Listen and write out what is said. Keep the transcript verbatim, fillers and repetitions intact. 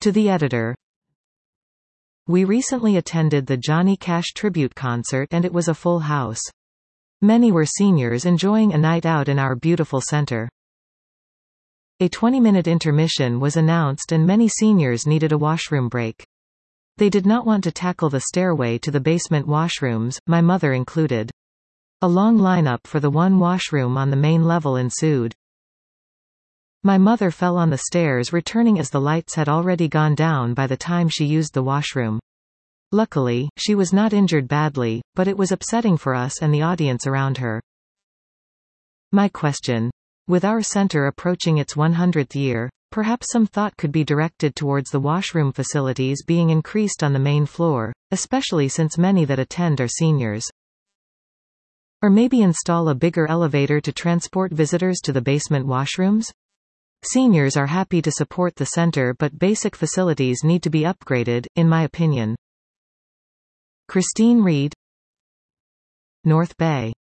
To the editor. We recently attended the Johnny Cash tribute concert and it was a full house. Many were seniors enjoying a night out in our beautiful center. A twenty-minute intermission was announced and many seniors needed a washroom break. They did not want to tackle the stairway to the basement washrooms, my mother included. A long lineup for the one washroom on the main level ensued. My mother fell on the stairs returning as the lights had already gone down by the time she used the washroom. Luckily, she was not injured badly, but it was upsetting for us and the audience around her. My question. With our center approaching its one hundredth year, perhaps some thought could be directed towards the washroom facilities being increased on the main floor, especially since many that attend are seniors. Or maybe install a bigger elevator to transport visitors to the basement washrooms? Seniors are happy to support the center, but basic facilities need to be upgraded, in my opinion. Christine Reed, North Bay.